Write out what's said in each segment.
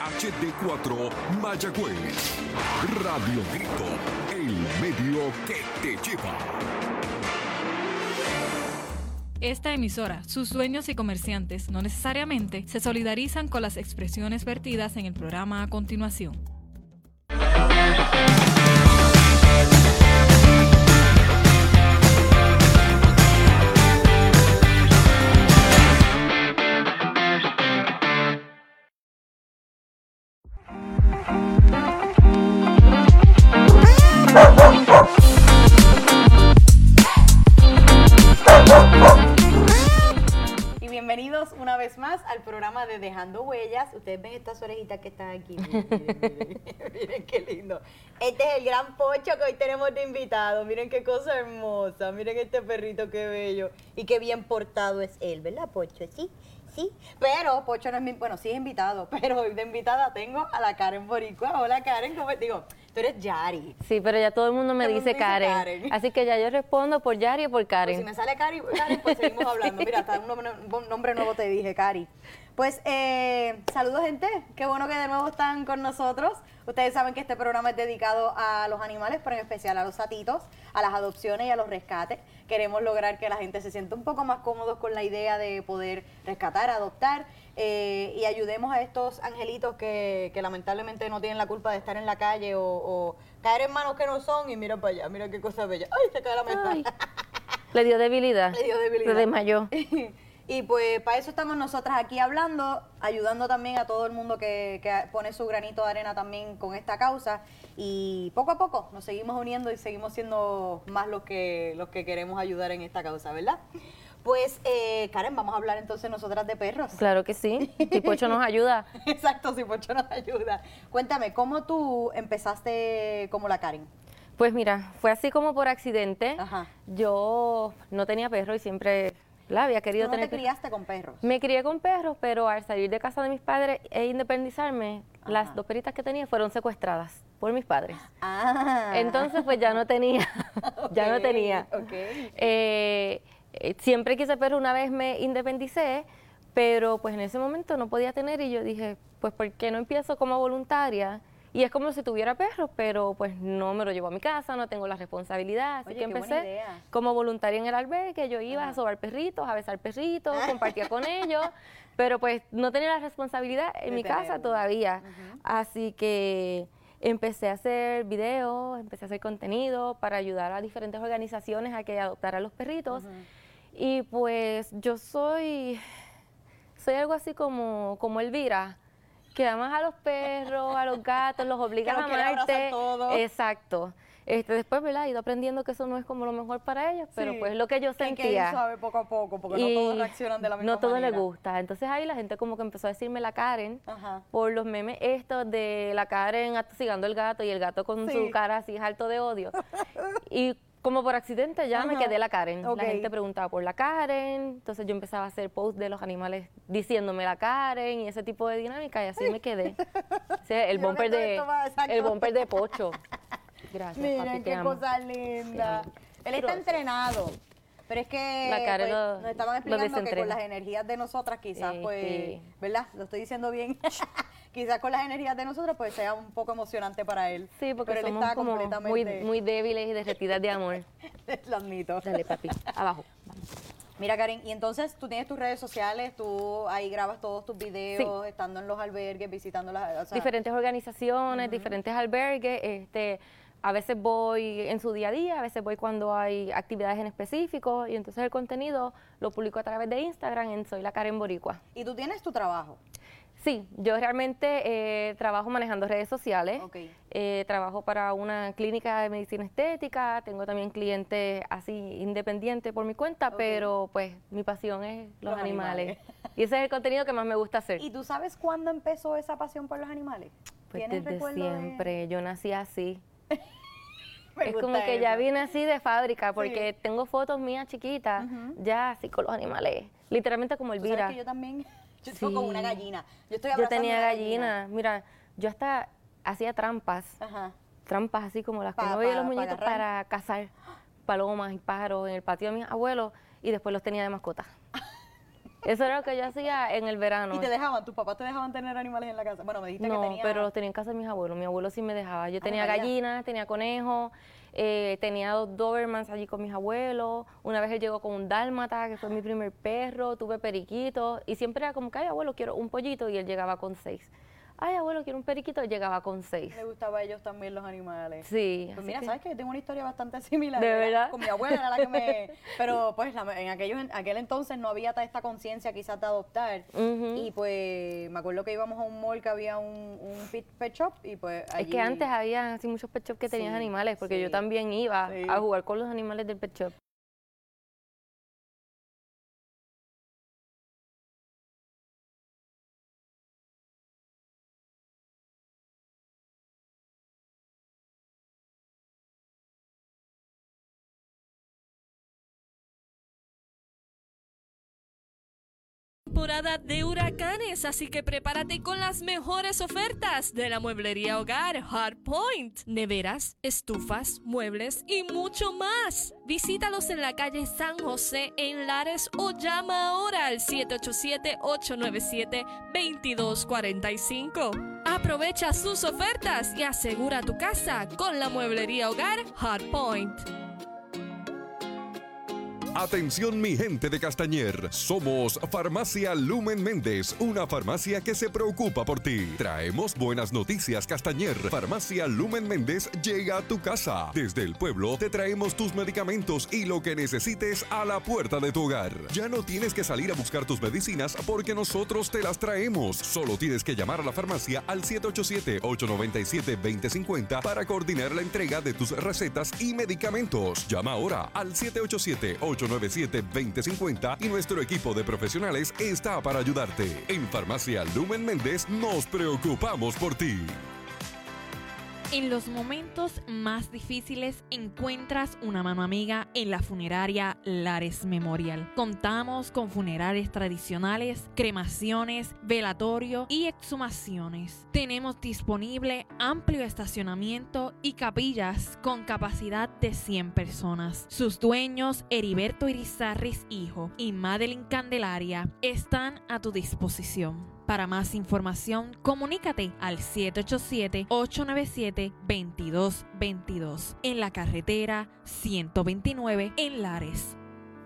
HD4 Mayagüez. Radio Grito, el medio que te lleva. Esta emisora, sus dueños y comerciantes no necesariamente se solidarizan con las expresiones vertidas en el programa a continuación. Y bienvenidos una vez más al programa de Dejando Huellas. Ustedes ven estas orejitas que están aquí. Miren, miren, miren qué lindo. Este es el gran Pocho que hoy tenemos de invitado. Miren qué cosa hermosa. Miren este perrito qué bello. Y qué bien portado es él, ¿verdad, Pocho? Sí. Sí, pero Pocho no es mi, bueno, sí es invitado, pero hoy de invitada tengo a la Karen Boricua. Hola Karen, ¿cómo digo? Tú eres Yari. Sí, pero ya todo el mundo me dice Karen. Así que ya yo respondo por Yari o por Karen. Pues si me sale Karen, pues seguimos hablando. Mira, hasta un nombre nuevo te dije, Cari. Pues saludos gente, qué bueno que de nuevo están con nosotros. Ustedes saben que este programa es dedicado a los animales, pero en especial a los satitos, a las adopciones y a los rescates. Queremos lograr que la gente se sienta un poco más cómodos con la idea de poder rescatar, adoptar y ayudemos a estos angelitos que lamentablemente no tienen la culpa de estar en la calle o caer en manos que no son. Y mira para allá, mira qué cosa bella. ¡Ay, se cae la mesa! Ay, le dio debilidad. Le dio debilidad. Se desmayó. Y pues para eso estamos nosotras aquí hablando, ayudando también a todo el mundo que pone su granito de arena también con esta causa. Y poco a poco nos seguimos uniendo y seguimos siendo más los que queremos ayudar en esta causa, ¿verdad? Pues, Karen, vamos a hablar entonces nosotras de perros. Claro que sí. Si Pocho nos ayuda. Exacto, si Pocho nos ayuda. Cuéntame, ¿cómo tú empezaste como la Karen? Pues mira, fue así como por accidente. Ajá. Yo no tenía perro y siempre la había querido ¿Tú no tener. te criaste con perros? Me crié con perros, pero al salir de casa de mis padres e independizarme, las dos perritas que tenía fueron secuestradas por mis padres. Ah. Entonces, pues ya no tenía. Ya no tenía. Ok. Siempre quise perro, una vez me independicé, pero pues en ese momento no podía tener y yo dije, pues ¿por qué no empiezo como voluntaria? Y es como si tuviera perros, pero pues no me lo llevo a mi casa, no tengo la responsabilidad. Así Oye, que qué buena empecé idea. como voluntaria en el albergue, yo iba a sobar perritos, a besar perritos, compartía con ellos, pero pues no tenía la responsabilidad en De mi casa tenerlo. todavía. Así que empecé a hacer videos, empecé a hacer contenido para ayudar a diferentes organizaciones a que adoptaran los perritos. Y pues yo soy algo así como Elvira, que amas a los perros, a los gatos, los obligas Que a los quiere abrazar amarte. todos. Exacto. Después, ¿verdad? He ido aprendiendo que eso no es como lo mejor para ellos, pero Sí, pues lo que yo que hay que ir sentía. suave poco a poco, porque no Y todos reaccionan de la misma no todo manera. les gusta. Entonces ahí la gente como que empezó a decirme la Karen Ajá. por los memes estos de la Karen atosigando el gato y el gato con Sí. su cara así alto de odio. Y como por accidente ya me Ajá. quedé la Karen. Ok. La gente preguntaba por la Karen, entonces yo empezaba a hacer posts de los animales diciéndome la Karen y ese tipo de dinámica y así me quedé. Ese es el Yo creo que bumper todo de esto va, exacto. el bumper de Pocho. Gracias, papi, Miren te qué amo. cosa linda. Sí. Él está Gracias. entrenado. Pero es que La Karen pues, lo- nos estaban lo explicando que con desentrena. las energías de nosotras quizás, pues, Sí. ¿verdad? Lo estoy diciendo bien. Quizás con las energías de nosotros pues sea un poco emocionante para él. Sí, porque pero él somos está como completamente... muy débiles y derretidas de amor. Lo admito. Dale, papi, abajo. Vamos. Mira, Karen, y entonces tú tienes tus redes sociales, tú ahí grabas todos tus videos, estando en los albergues, visitando las... o sea, Diferentes organizaciones, diferentes albergues, a veces voy en su día a día, a veces voy cuando hay actividades en específico y entonces el contenido lo publico a través de Instagram en Soy la Karen Boricua. y tú tienes tu trabajo. Sí, yo realmente trabajo manejando redes sociales, Ok. trabajo para una clínica de medicina estética, tengo también clientes así independientes por mi cuenta, Ok. pero pues mi pasión es los Los animales. animales. Y ese es el contenido que más me gusta hacer. ¿Y tú sabes cuándo empezó esa pasión por los animales? Pues ¿Tienes desde recuerdo de- siempre, yo nací así. Me Es gusta como que ya eso. vine así de fábrica, porque tengo fotos mías chiquitas, ya así con los animales, literalmente como Tú sabes Elvira. que yo también, yo tengo Sí. como una gallina. Yo estoy Yo abrazando tenía una gallinas, mira, yo hasta hacía trampas Ajá. así como las que Pa- uno veía en pa- los pa muñecos agarrar. para cazar palomas y pájaros en el patio de mis abuelos y después los tenía de mascota. Eso era lo que yo hacía en el verano. ¿Y te dejaban? ¿Tus papás te dejaban tener animales en la casa? Bueno, me dijiste que No, tenía... pero los tenía en casa de mis abuelos. Mi abuelo sí me dejaba. Yo tenía María. gallinas, tenía conejos, tenía 2 Dobermans allí con mis abuelos. Una vez él llegó con un dálmata, que fue mi primer perro. Tuve periquitos. Y siempre era como que, ay, abuelo, quiero un pollito. Y él llegaba con 6. Ay, abuelo, quiero un periquito. Él llegaba con 6. Le gustaba a ellos también los animales. Sí. Pues así mira, que- ¿sabes qué? Yo tengo una historia bastante similar. ¿De verdad? Con mi abuela era la que me... Pero pues en aquel entonces no había esta conciencia quizás de adoptar. Ujú. Y pues me acuerdo que íbamos a un mall que había un pet shop y pues allí... Es que antes había así muchos pet shops que tenían Sí, animales, porque yo sí. también iba Sí. a jugar con los animales del pet shop. Temporada de huracanes, así que prepárate con las mejores ofertas de la mueblería hogar Hardpoint. Neveras, estufas, muebles y mucho más. Visítalos en la calle San José en Lares o llama ahora al 787-897-2245. Aprovecha sus ofertas y asegura tu casa con la mueblería hogar Hardpoint. Atención mi gente de Castañer, somos Farmacia Lumen Méndez, una farmacia que se preocupa por ti. Traemos buenas noticias Castañer. Farmacia Lumen Méndez llega a tu casa. Desde el pueblo te traemos tus medicamentos y lo que necesites a la puerta de tu hogar. Ya no tienes que salir a buscar tus medicinas porque nosotros te las traemos. Solo tienes que llamar a la farmacia al 787-897-2050 para coordinar la entrega de tus recetas y medicamentos. Llama ahora al 787-897-2050 y nuestro equipo de profesionales está para ayudarte. En Farmacia Lumen Méndez nos preocupamos por ti. En los momentos más difíciles encuentras una mano amiga en la funeraria Lares Memorial. Contamos con funerales tradicionales, cremaciones, velatorio y exhumaciones. Tenemos disponible amplio estacionamiento y capillas con capacidad de 100 personas. Sus dueños, Heriberto Irizarris hijo y Madeline Candelaria, están a tu disposición. Para más información, comunícate al 787-897-2222 en la carretera 129 en Lares.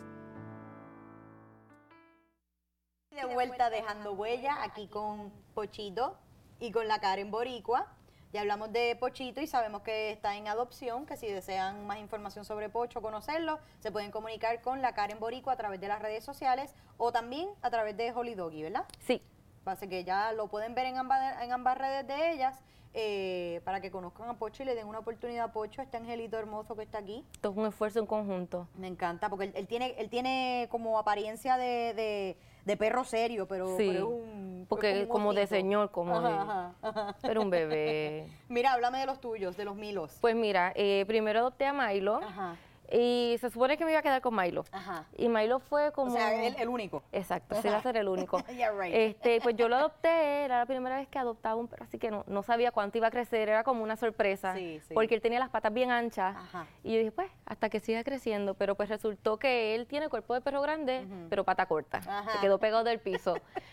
De vuelta dejando huella aquí con Pochito y con la Karen Boricua. Ya hablamos de Pochito y sabemos que está en adopción, que si desean más información sobre Pocho, conocerlo, se pueden comunicar con la Karen Boricua a través de las redes sociales o también a través de Holly Doggy, ¿verdad? Sí. Así que ya lo pueden ver en ambas redes de ellas para que conozcan a Pocho y le den una oportunidad a Pocho, este angelito hermoso que está aquí. Esto es un esfuerzo en conjunto. Me encanta, porque él tiene como apariencia de perro serio, pero, Sí, pero es un... porque es como de osito. señor, como de... Ajá. Pero un bebé. Mira, háblame de los tuyos, de los Milos. Pues mira, primero adopté a Milo Ajá, y se supone que me iba a quedar con Milo. ajá. Y Milo fue como... O sea, el único. Exacto, sí iba a ser el único. Yeah, right. Pues yo lo adopté, era la primera vez que adoptaba un perro, así que no sabía cuánto iba a crecer, era como una sorpresa, Sí, sí. porque él tenía las patas bien anchas, Ajá. y yo dije, pues, hasta que siga creciendo, pero pues resultó que él tiene cuerpo de perro grande, pero pata corta, Ajá. se quedó pegado del piso.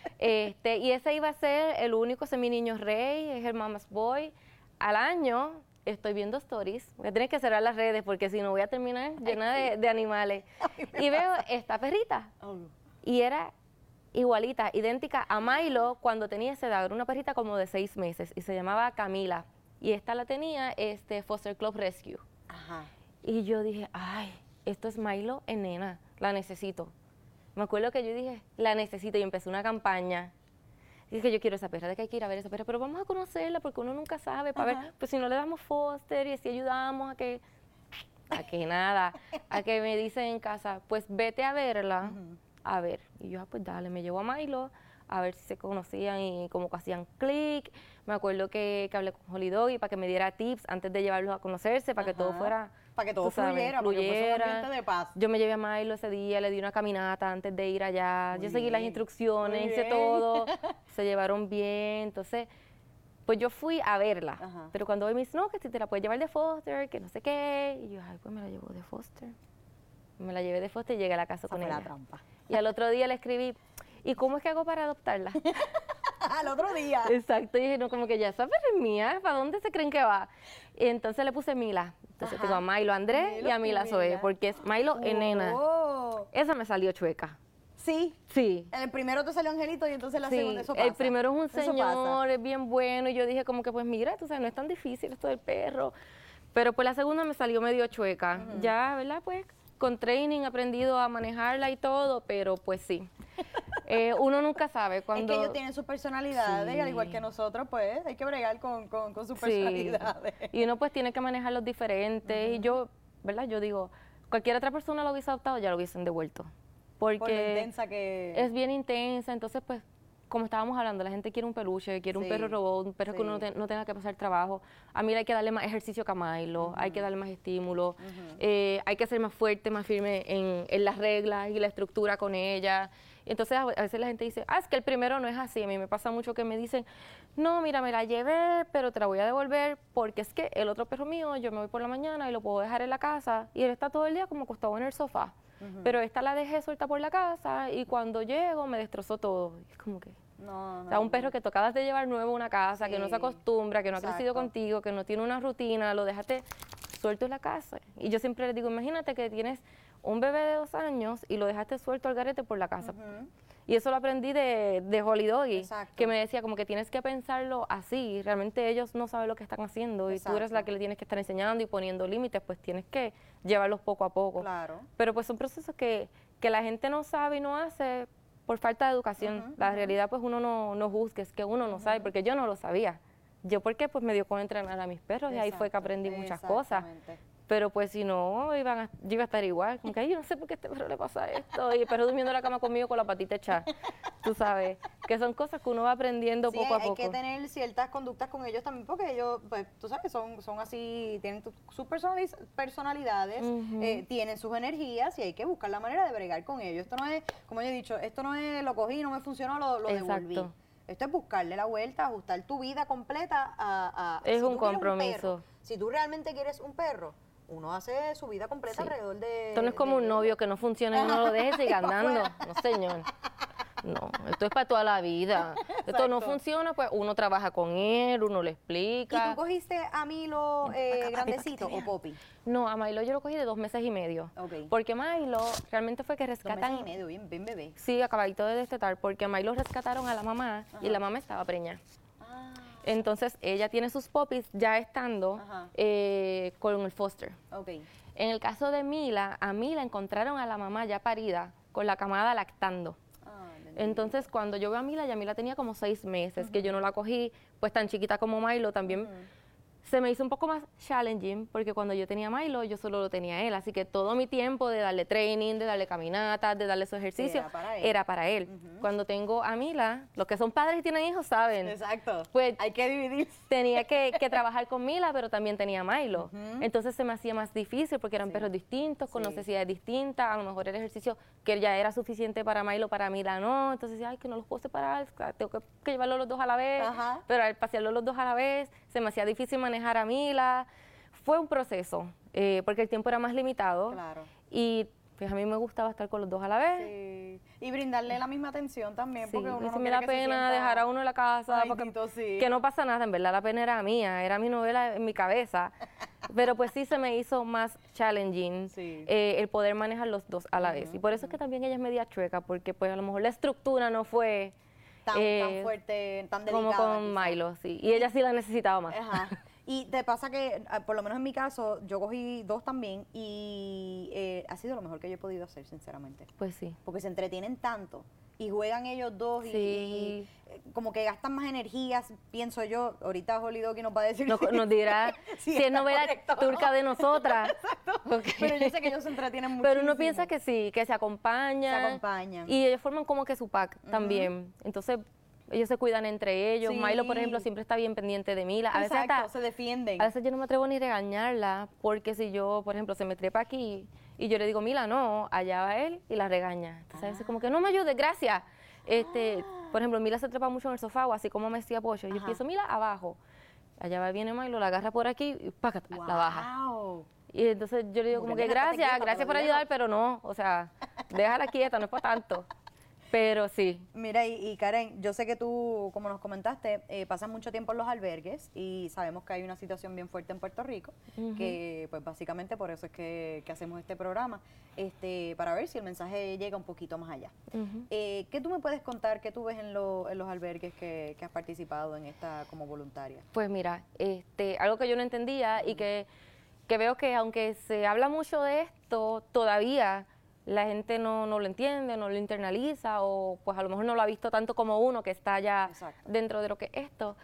Y ese iba a ser el único semi-niño rey, es el mama's boy. Al año estoy viendo stories, voy a tener que cerrar las redes, porque si no voy a terminar llena de animales, y veo esta perrita, Oh, y era igualita, idéntica a Milo cuando tenía esa edad, era una perrita como de 6 meses y se llamaba Camila y esta la tenía Foster Club Rescue ajá. y yo dije, ay, esto es Milo en nena, la necesito. Me acuerdo que yo dije, la necesito y empecé una campaña. Dije, yo quiero esa perra, de que hay que ir a ver esa perra, pero vamos a conocerla porque uno nunca sabe, para ver, pues si no le damos foster y si ayudamos a que nada, a que me dicen en casa, pues vete a verla, a ver. Y yo, pues dale, me llevo a Milo, a ver si se conocían y como que hacían clic. Me acuerdo que hablé con Holly Doggy para que me diera tips antes de llevarlos a conocerse, para que todo Ajá. fuera, Para que todo tú sabes, fluyera, porque fuese un fluyera. ambiente de paz. Yo me llevé a Milo ese día, le di una caminata antes de ir allá. Muy Yo seguí las bien, instrucciones, muy hice bien. todo. Se llevaron bien. Entonces, pues yo fui a verla. Ajá. Pero cuando me dice, no, que si te la puedes llevar de foster, que no sé qué. Y yo, ay, pues me la llevo de foster. Me la llevé de foster y llegué a la casa Esa con fue ella. la trampa. Y al otro día le escribí, ¿y cómo es que hago para adoptarla? Al otro día. Exacto, y dije, no, como que ya esa perra es mía, ¿para dónde se creen que va? Y entonces le puse Mila. Entonces tengo a Milo Andrés y a Mila Zoe, porque es Milo en nena. Esa me salió chueca. Sí. Sí. En el primero te salió Angelito y entonces la Sí, segunda, eso pasa. el primero es un Eso señor, pasa. es bien bueno, y yo dije como que pues mira, tú sabes, no es tan difícil esto del perro. Pero pues la segunda me salió medio chueca. Ya, ¿verdad? Pues con training he aprendido a manejarla y todo, pero pues sí. Uno nunca sabe cuando... Es que ellos tienen sus personalidades, Sí. al igual que nosotros, pues hay que bregar con sus Sí. personalidades. Y uno pues tiene que manejarlos diferentes. Y yo, ¿verdad? Yo digo, cualquier otra persona lo hubiese adoptado, ya lo hubiesen devuelto. Porque Por lo intensa que... es bien intensa, entonces pues, como estábamos hablando, la gente quiere un peluche, quiere un Sí, perro robot, un perro que sí. uno no tenga que pasar trabajo. A mí hay que darle más ejercicio que a Milo, hay que darle más estímulo, hay que ser más fuerte, más firme en las reglas y la estructura con ella. Entonces a veces la gente dice, es que el primero no es así. A mí me pasa mucho que me dicen, no, mira, me la llevé, pero te la voy a devolver porque es que el otro perro mío, yo me voy por la mañana y lo puedo dejar en la casa y él está todo el día como acostado en el sofá. Pero esta la dejé suelta por la casa y cuando llego me destrozó todo. Y es como que... No, O sea, un perro que tú acabas de llevar nuevo a una casa, que no Sí, se acostumbra, que no ha crecido exacto. contigo, que no tiene una rutina, lo dejaste suelto en la casa. Y yo siempre les digo, imagínate que tienes un bebé de 2 años y lo dejaste suelto al garete por la casa. Y eso lo aprendí de Holly Doggy, Exacto. que me decía como que tienes que pensarlo así, realmente ellos no saben lo que están haciendo y tú eres la Exacto. que le tienes que estar enseñando y poniendo límites, pues tienes que llevarlos poco a poco. Claro. Pero pues son procesos que la gente no sabe y no hace por falta de educación. La realidad pues uno no juzgue, es que uno no sabe, porque yo no lo sabía. Yo porque pues me dio con entrenar a mis perros y ahí fue que Exacto, aprendí muchas cosas. exactamente. Pero pues si no, yo iba a estar igual. Como que, ay, yo no sé por qué a este perro le pasa esto. Y el perro durmiendo en la cama conmigo con la patita echada. Tú sabes, que son cosas que uno va aprendiendo Sí, poco a hay poco. que tener ciertas conductas con ellos también, porque ellos, pues, tú sabes, son así, tienen sus personalidades, tienen sus energías y hay que buscar la manera de bregar con ellos. Esto no es, como yo he dicho, esto no es lo cogí, no me funcionó, lo devolví. Exacto. Esto es buscarle la vuelta, ajustar tu vida completa a Es si un tú quieres compromiso. perro, si tú realmente quieres un perro, uno hace su vida completa Sí. alrededor de... Esto no es como un novio que no funciona y uno lo deja y sigue andando. No, señor. No, esto es para toda la vida. Esto no Exacto. funciona, pues uno trabaja con él, uno le ¿Y explica. tú cogiste a Milo grandecito o Poppy? No, a Milo yo lo cogí de 2 meses y medio. Ok. Porque Milo realmente fue que 2 rescatan... meses y medio, bien bebé. Sí, acabadito de destetar, porque a Milo rescataron a la mamá y la mamá estaba preñada. Ah, Entonces ella tiene sus puppies ya estando Ajá. con el foster. ok. En el caso de Mila, a Mila encontraron a la mamá ya parida con la camada lactando. Ah, Entonces, cuando yo veo a Mila, ya Mila tenía como 6 meses, que yo no la cogí, pues tan chiquita como Milo también. Se me hizo un poco más challenging, porque cuando yo tenía a Milo, yo solo lo tenía a él. Así que todo mi tiempo de darle training, de darle caminatas, de darle su ejercicio, Era para él. Cuando tengo a Mila, los que son padres y tienen hijos saben. Exacto. Pues Hay que dividir. tenía que trabajar con Mila, pero también tenía a Milo. Entonces se me hacía más difícil porque eran perros distintos, con Sí. necesidades distintas. A lo mejor el ejercicio que ya era suficiente para Milo, para Mila no. Entonces decía, ay, que no los puedo separar, tengo que llevarlos los dos a la vez. Ajá. Pero al pasearlos los dos a la vez, se me hacía difícil manejar a Mila. Fue un proceso, porque el tiempo era más limitado. Claro. Y pues a mí me gustaba estar con los dos a la vez. Sí. Y brindarle la misma atención también, Sí, porque uno y no si me quiere da que se pena sienta- dejar a uno en la casa, Ay, porque- Tito, sí. que no pasa nada, en verdad la pena era mía, era mi novela en mi cabeza, pero pues sí se me hizo más challenging Sí. el poder manejar los dos a la vez, y por eso es que también ella es media chueca, porque pues a lo mejor la estructura no fue tan fuerte, tan delicada. como con quizás. Milo, sí, y ella sí la necesitaba más. Ajá. Y te pasa que, por lo menos en mi caso, yo cogí 2 también y ha sido lo mejor que yo he podido hacer, sinceramente. Pues sí. Porque se entretienen tanto y juegan ellos dos Sí. y como que gastan más energías, pienso yo. Ahorita Holly Doggy nos va a decir Nos dirá Sí, si es está novela correcto. turca de nosotras. Ok. Pero yo sé que ellos se entretienen mucho. Pero uno piensa que sí, que se acompañan. Se acompañan. Y ellos forman como que su pack también. Entonces, ellos se cuidan entre ellos. Sí. Milo, por ejemplo, siempre está bien pendiente de Mila. A veces, Exacto, se defienden. a veces yo no me atrevo ni regañarla, porque si yo, por ejemplo, se me trepa aquí y yo le digo, Mila, no, allá va él y la regaña. Entonces, a veces como que no me ayudes, gracias. Por ejemplo, Mila se trepa mucho en el sofá o así como me decía Pocho. Yo empiezo, Mila, abajo. Allá va, viene Milo, la agarra por aquí y pácata, la baja. Wow. Y entonces yo le digo Como como que que nena, estate gracias, quieta, gracias por todavía no. ayudar, pero no, o sea, déjala quieta, no es para tanto. Pero sí. Mira, y Karen, yo sé que tú, como nos comentaste, pasas mucho tiempo en los albergues y sabemos que hay una situación bien fuerte en Puerto Rico, que pues básicamente por eso es que hacemos este programa, para ver si el mensaje llega un poquito más allá. ¿Qué tú me puedes contar, qué tú ves en los albergues que has participado en esta como voluntaria? Pues mira, algo que yo no entendía y que veo que aunque se habla mucho de esto, todavía la gente no lo entiende, no lo internaliza o pues a lo mejor no lo ha visto tanto como uno que está ya dentro de lo que es esto,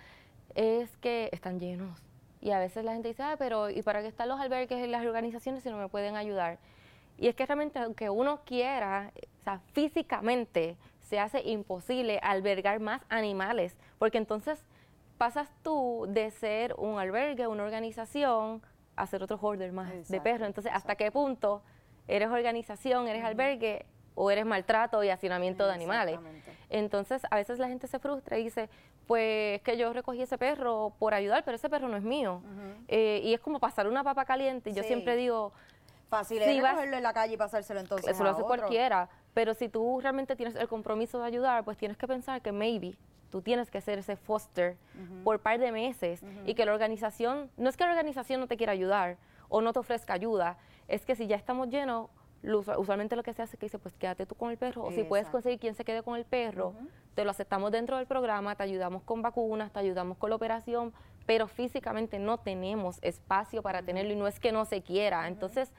es que están llenos. Y a veces la gente dice, pero ¿y para qué están los albergues y las organizaciones si no me pueden ayudar? Y es que realmente aunque uno quiera, o sea, físicamente se hace imposible albergar más animales, porque entonces pasas tú de ser un albergue, una organización, a ser otro hoarder más de perros. Entonces, ¿hasta qué punto eres organización, eres albergue o eres maltrato y hacinamiento de animales? Entonces, a veces la gente se frustra y dice, pues que yo recogí ese perro por ayudar, pero ese perro no es mío. Y es como pasar una papa caliente. Y yo siempre digo, fácil es recogerlo en la calle y pasárselo entonces eso lo hace cualquiera, pero si tú realmente tienes el compromiso de ayudar, pues tienes que pensar que maybe tú tienes que hacer ese foster por par de meses y que la organización, no es que la organización no te quiera ayudar o no te ofrezca ayuda, es que si ya estamos llenos, usualmente lo que se hace es que dice, pues quédate tú con el perro, o si puedes conseguir quien se quede con el perro, te lo aceptamos dentro del programa, te ayudamos con vacunas, te ayudamos con la operación, pero físicamente no tenemos espacio para tenerlo y no es que no se quiera. Entonces,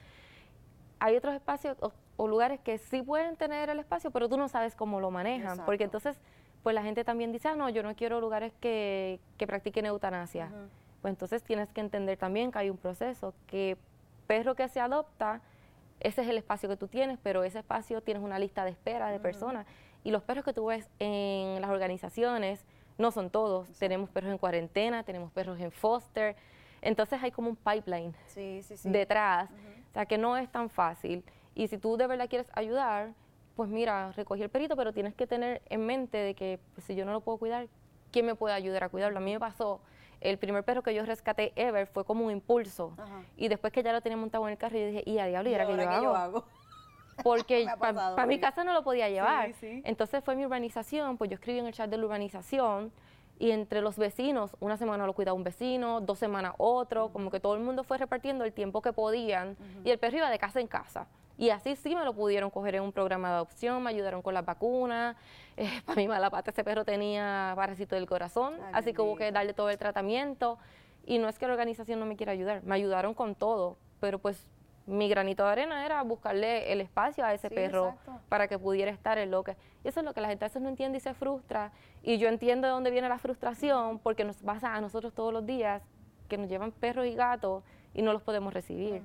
hay otros espacios o lugares que sí pueden tener el espacio, pero tú no sabes cómo lo manejan, porque entonces pues la gente también dice, no, yo no quiero lugares que practiquen eutanasia. Pues entonces tienes que entender también que hay un proceso, que perro que se adopta, ese es el espacio que tú tienes, pero ese espacio tienes una lista de espera de personas. Y los perros que tú ves en las organizaciones no son todos. Tenemos perros en cuarentena, tenemos perros en foster. Entonces hay como un pipeline detrás. O sea, que no es tan fácil. Y si tú de verdad quieres ayudar, pues mira, recogí el perrito, pero tienes que tener en mente de que pues, si yo no lo puedo cuidar, ¿quién me puede ayudar a cuidarlo? A mí me pasó, el primer perro que yo rescaté ever fue como un impulso. Y después que ya lo tenía montado en el carro, yo dije, y a diablo, ¿y ahora qué yo hago? Porque para mi casa no lo podía llevar. Entonces fue mi urbanización, pues yo escribí en el chat de la urbanización, y entre los vecinos, una semana lo cuidaba un vecino, 2 semanas otro, como que todo el mundo fue repartiendo el tiempo que podían, y el perro iba de casa en casa. Y así sí me lo pudieron coger en un programa de adopción, me ayudaron con las vacunas. Para mi mala pata ese perro tenía parásito del corazón, así que hubo que darle todo el tratamiento. Y no es que la organización no me quiera ayudar, me ayudaron con todo, pero pues mi granito de arena era buscarle el espacio a ese perro para que pudiera estar en lo que... Y eso es lo que la gente a veces no entiende y se frustra. Y yo entiendo de dónde viene la frustración, porque nos pasa a nosotros todos los días que nos llevan perros y gatos y no los podemos recibir.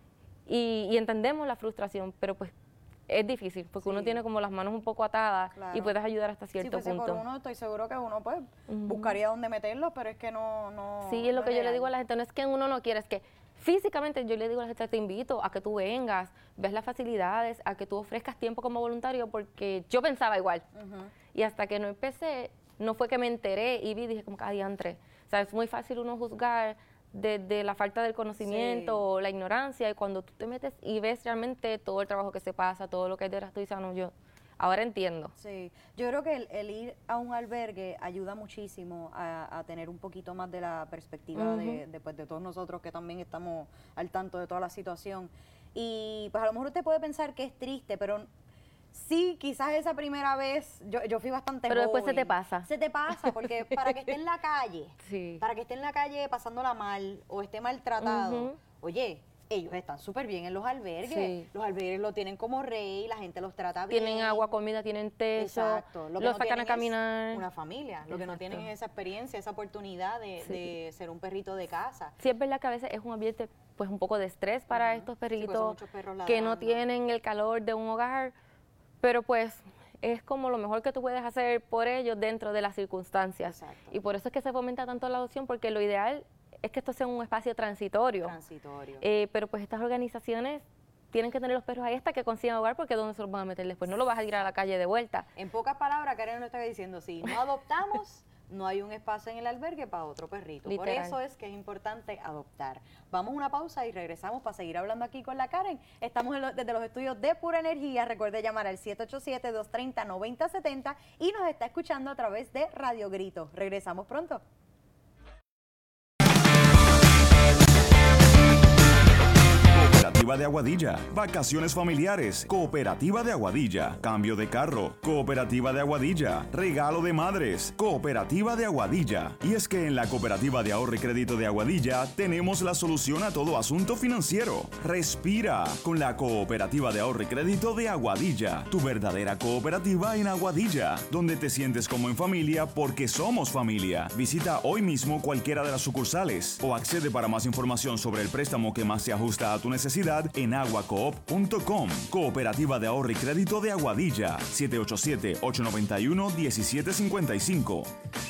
Y entendemos la frustración, pero pues es difícil, porque uno tiene como las manos un poco atadas y puedes ayudar hasta cierto punto. Por uno, estoy seguro que uno pues buscaría dónde meterlo, pero es que no sí, es lo que yo le digo a la gente, no es que uno no quiera, es que físicamente yo le digo a la gente, te invito a que tú vengas, ves las facilidades, a que tú ofrezcas tiempo como voluntario, porque yo pensaba igual. Y hasta que no empecé, no fue que me enteré y vi, dije como que adiantre. O sea, es muy fácil uno juzgar de la falta del conocimiento o la ignorancia, y cuando tú te metes y ves realmente todo el trabajo que se pasa, todo lo que hay detrás, tú dices, no, yo ahora entiendo. Sí, yo creo que el ir a un albergue ayuda muchísimo a tener un poquito más de la perspectiva pues, de todos nosotros que también estamos al tanto de toda la situación. Y pues a lo mejor usted puede pensar que es triste, pero sí, quizás esa primera vez, yo fui bastante pero joven. Después se te pasa. Se te pasa, porque para que esté en la calle, para que esté en la calle pasándola mal o esté maltratado, oye, ellos están súper bien en los albergues. Los albergues lo tienen como rey, la gente los trata bien. Tienen agua, comida, tienen techo, los sacan a caminar. Una familia. Lo que no tienen es esa experiencia, esa oportunidad de ser un perrito de casa. Sí, es verdad que a veces es un ambiente pues un poco de estrés para estos perritos que no tienen el calor de un hogar, pero pues es como lo mejor que tú puedes hacer por ellos dentro de las circunstancias. Y por eso es que se fomenta tanto la adopción, porque lo ideal es que esto sea un espacio transitorio. Pero pues estas organizaciones tienen que tener los perros ahí hasta que consigan hogar, porque ¿dónde se los van a meter después? No lo vas a ir a la calle de vuelta. En pocas palabras, Karen nos está diciendo, si no adoptamos, no hay un espacio en el albergue para otro perrito. Literal. Por eso es que es importante adoptar. Vamos a una pausa y regresamos para seguir hablando aquí con la Karen. Estamos desde los estudios de Pura Energía. Recuerde llamar al 787-230-9070 y nos está escuchando a través de Radio Grito. Regresamos pronto. Cooperativa de Aguadilla, vacaciones familiares, Cooperativa de Aguadilla, cambio de carro, Cooperativa de Aguadilla, regalo de madres, Cooperativa de Aguadilla. Y es que en la Cooperativa de Ahorro y Crédito de Aguadilla tenemos la solución a todo asunto financiero. Respira con la Cooperativa de Ahorro y Crédito de Aguadilla, tu verdadera cooperativa en Aguadilla, donde te sientes como en familia porque somos familia. Visita hoy mismo cualquiera de las sucursales o accede para más información sobre el préstamo que más se ajusta a tu necesidad en aguacoop.com. Cooperativa de Ahorro y Crédito de Aguadilla, 787-891-1755.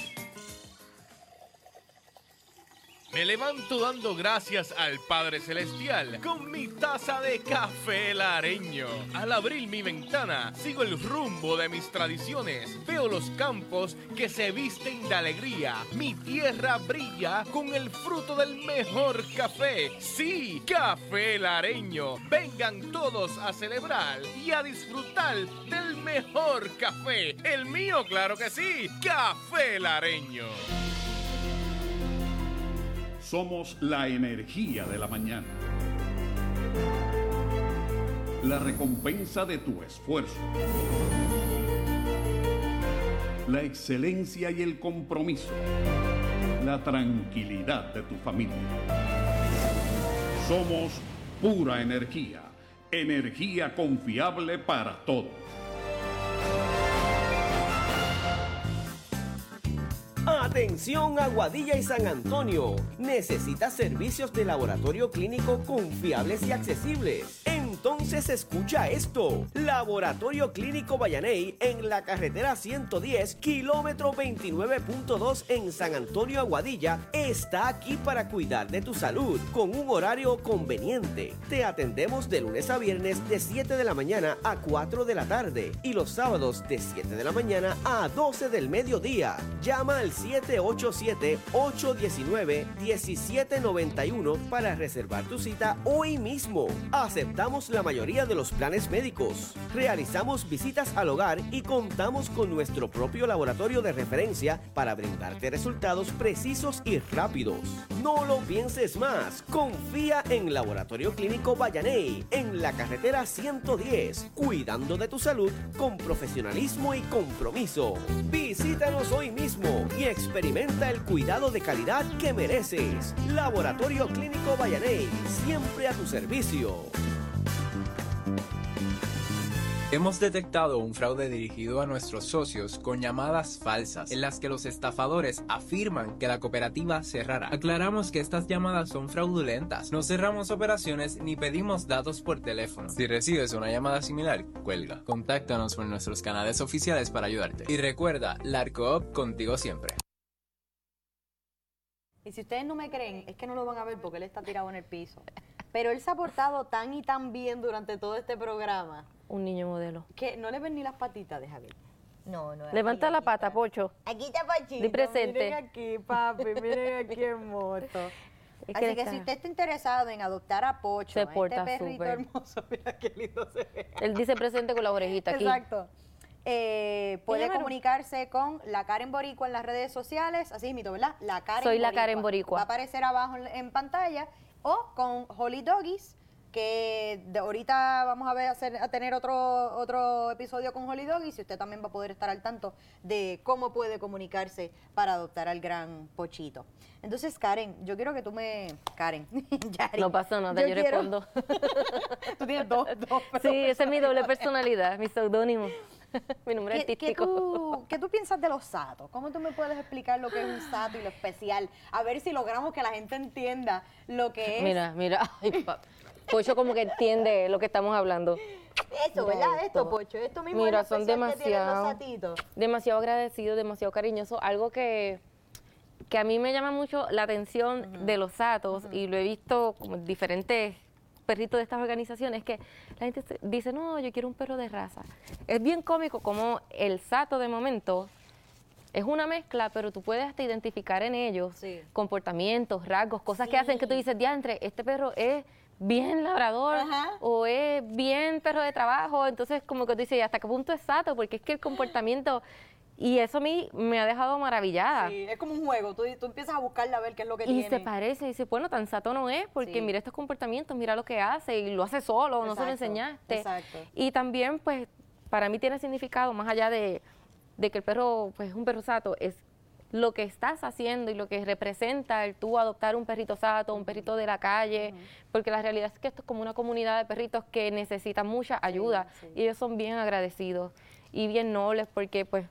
Me levanto dando gracias al Padre Celestial con mi taza de café lareño. Al abrir mi ventana, sigo el rumbo de mis tradiciones. Veo los campos que se visten de alegría. Mi tierra brilla con el fruto del mejor café. Sí, café lareño. Vengan todos a celebrar y a disfrutar del mejor café. El mío, claro que sí, café lareño. Somos la energía de la mañana. La recompensa de tu esfuerzo. La excelencia y el compromiso. La tranquilidad de tu familia. Somos pura energía. Energía confiable para todos. Atención Aguadilla y San Antonio. ¿Necesitas servicios de laboratorio clínico confiables y accesibles? Entonces escucha esto. Laboratorio Clínico Vallaney en la carretera 110, kilómetro 29.2 en San Antonio, Aguadilla, está aquí para cuidar de tu salud con un horario conveniente. Te atendemos de lunes a viernes de 7 de la mañana a 4 de la tarde y los sábados de 7 de la mañana a 12 del mediodía. Llama al 787-819-1791 para reservar tu cita hoy mismo. Aceptamos la mayoría de los planes médicos. Realizamos visitas al hogar y contamos con nuestro propio laboratorio de referencia para brindarte resultados precisos y rápidos. No lo pienses más. Confía en Laboratorio Clínico Vallaney en la carretera 110, cuidando de tu salud con profesionalismo y compromiso. Visítanos hoy mismo y experimenta el cuidado de calidad que mereces. Laboratorio Clínico Vallaney, siempre a tu servicio. Hemos detectado un fraude dirigido a nuestros socios con llamadas falsas, en las que los estafadores afirman que la cooperativa cerrará. Aclaramos que estas llamadas son fraudulentas. No cerramos operaciones ni pedimos datos por teléfono. Si recibes una llamada similar, cuelga. Contáctanos por nuestros canales oficiales para ayudarte. Y recuerda, LARCOOP contigo siempre. Y si ustedes no me creen, es que no lo van a ver porque él está tirado en el piso. Pero él se ha portado tan y tan bien durante todo este programa. Un niño modelo. Que no le ven ni las patitas, deja ver. No. Levanta la pata, Pocho. Aquí está Pochito. Di presente. Miren aquí, papi, miren aquí hermoso. Así que si usted está interesado en adoptar a Pocho, se a porta este perrito súper hermoso, mira qué lindo se ve. Él dice presente con la orejita aquí. Exacto. Puede comunicarse con la Karen Boricua en las redes sociales, así mismo, ¿verdad? La Karen Soy la Boricua. Karen Boricua. Va a aparecer abajo en pantalla, o con Holly Doggies, que ahorita vamos a tener otro episodio con Holly Doggies, y usted también va a poder estar al tanto de cómo puede comunicarse para adoptar al gran Pochito. Entonces, Karen, yo quiero que tú Karen, Yari, No pasa nada, yo respondo. Tú tienes dos. Sí, esa es mi doble personalidad, mi seudónimo. Mi nombre artístico. ¿Qué tú piensas de los satos? ¿Cómo tú me puedes explicar lo que es un sato y lo especial? A ver si logramos que la gente entienda lo que es. Mira. Ay, Pocho como que entiende lo que estamos hablando. Eso, Mira ¿verdad? Esto, Pocho. Esto mismo Mira, es lo son especial que tienen los demasiado, satitos. demasiado agradecidos, demasiado cariñosos. Algo que a mí me llama mucho la atención de los satos, y lo he visto como en diferentes perritos de estas organizaciones, que la gente dice, no, yo quiero un perro de raza. Es bien cómico como el sato de momento es una mezcla, pero tú puedes hasta identificar en ellos Sí. comportamientos, rasgos, cosas que Sí. hacen que tú dices, diantre, este perro es bien labrador Ajá. o es bien perro de trabajo. Entonces, como que tú dices, ¿hasta qué punto es sato? Porque es que el comportamiento, y eso a mí me ha dejado maravillada. Sí, es como un juego, tú empiezas a buscarle a ver qué es lo que Y tiene. se parece, y dice, bueno, tan sato no es, porque Sí. mira estos comportamientos, mira lo que hace, y lo hace solo, no se lo Exacto, enseñaste. exacto. Y también, pues, para mí tiene significado, más allá de que el perro, pues, es un perro sato, es lo que estás haciendo y lo que representa el tú adoptar un perrito sato, un perrito de la calle, porque la realidad es que esto es como una comunidad de perritos que necesitan mucha ayuda, sí. y ellos son bien agradecidos y bien nobles, porque, pues,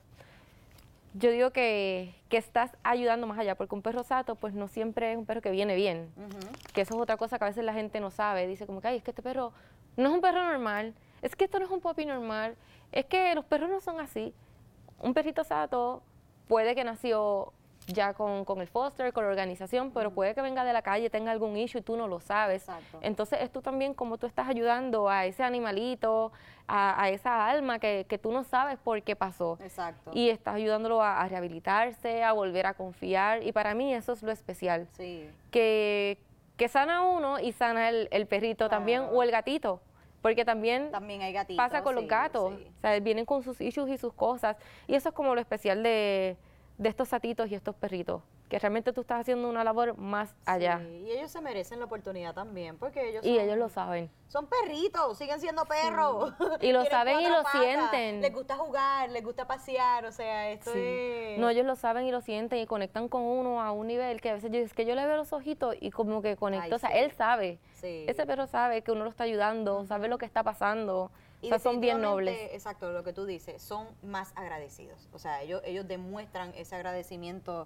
yo digo que estás ayudando más allá, porque un perro sato, pues no siempre es un perro que viene bien, que eso es otra cosa que a veces la gente no sabe, dice como que, ay, es que este perro no es un perro normal, es que esto no es un puppy normal, es que los perros no son así. Un perrito sato puede que nació ya con el foster, con la organización, pero puede que venga de la calle, tenga algún issue y tú no lo sabes. Exacto. Entonces es tú también como tú estás ayudando a ese animalito, a esa alma que tú no sabes por qué pasó. Exacto. Y estás ayudándolo a rehabilitarse, a volver a confiar. Y para mí eso es lo especial. Sí. Que sana uno y sana el perrito también, o el gatito. Porque también hay gatitos. pasa con los gatos. Sí. O sea, vienen con sus issues y sus cosas. Y eso es como lo especial de estos satitos y estos perritos. Que realmente tú estás haciendo una labor más allá. Sí, y ellos se merecen la oportunidad también, porque ellos Y son, ellos lo saben. son perritos, siguen siendo perros. Y lo Tienen saben y 4 lo patas, sienten. Les gusta jugar, les gusta pasear, o sea, esto Sí. es... No, ellos lo saben y lo sienten y conectan con uno a un nivel que a veces es que yo le veo los ojitos y como que conecto. Ay, O sea, sí. él sabe. Sí. Ese perro sabe que uno lo está ayudando, sabe lo que está pasando. Y O sea, son bien definitivamente, nobles. Exacto, lo que tú dices, son más agradecidos. O sea, ellos demuestran ese agradecimiento.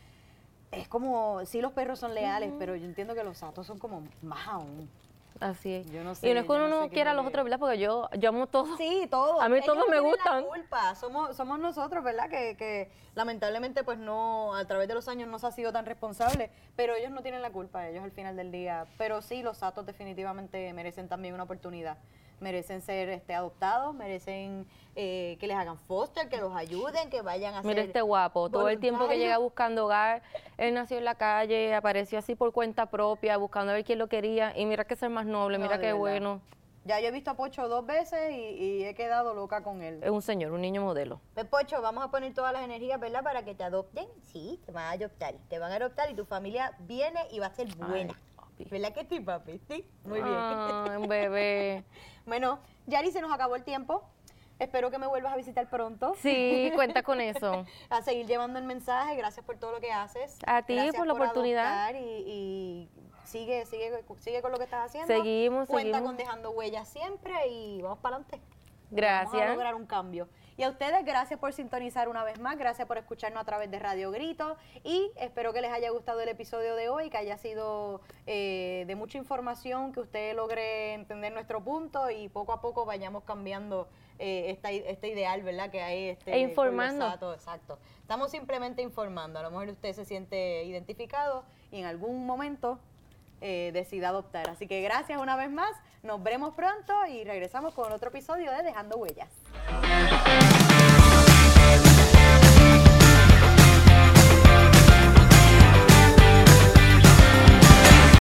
Es como, sí, los perros son leales, pero yo entiendo que los satos son como más aún. Así es. Yo no sé, Y no es que yo uno no sé no qué quiera a es los lo que- otros, ¿verdad? Porque yo amo todo. Sí, todos. A mí Ellos todos no me tienen gustan. La culpa. Somos nosotros, ¿verdad? Que lamentablemente, pues no, a través de los años no se ha sido tan responsable, pero ellos no tienen la culpa, ellos al final del día. Pero sí, los satos definitivamente merecen también una oportunidad. Merecen ser adoptados, merecen que les hagan foster, que los ayuden, que vayan a Mira ser este guapo, todo el tiempo que voluntarios. llega buscando hogar, él nació en la calle, apareció así por cuenta propia, buscando a ver quién lo quería, y mira que es el más noble, No, mira de qué verdad. bueno. Ya yo he visto a Pocho 2 veces y he quedado loca con él. Es un señor, un niño modelo. Pues Pocho, vamos a poner todas las energías, ¿verdad? Para que te adopten. Sí, te van a adoptar. Te van a adoptar y tu familia viene y va a ser buena. papi. ¿Verdad que sí, papi? Sí, muy bien. Ay, un bebé. Bueno, Yari, se nos acabó el tiempo. Espero que me vuelvas a visitar pronto. Sí, cuenta con eso. A seguir llevando el mensaje. Gracias por todo lo que haces. A ti Gracias por la oportunidad. adoptar y sigue con lo que estás haciendo. Seguimos, Cuenta seguimos. con Dejando Huellas siempre y vamos para adelante. Vamos a Gracias. lograr un cambio. Y a ustedes, gracias por sintonizar una vez más, gracias por escucharnos a través de Radio Grito y espero que les haya gustado el episodio de hoy, que haya sido de mucha información, que usted logre entender nuestro punto y poco a poco vayamos cambiando este ideal, ¿verdad? Que hay informando. con los satos, exacto. Estamos simplemente informando, a lo mejor usted se siente identificado y en algún momento decida adoptar. Así que gracias una vez más, nos veremos pronto y regresamos con otro episodio de Dejando Huellas.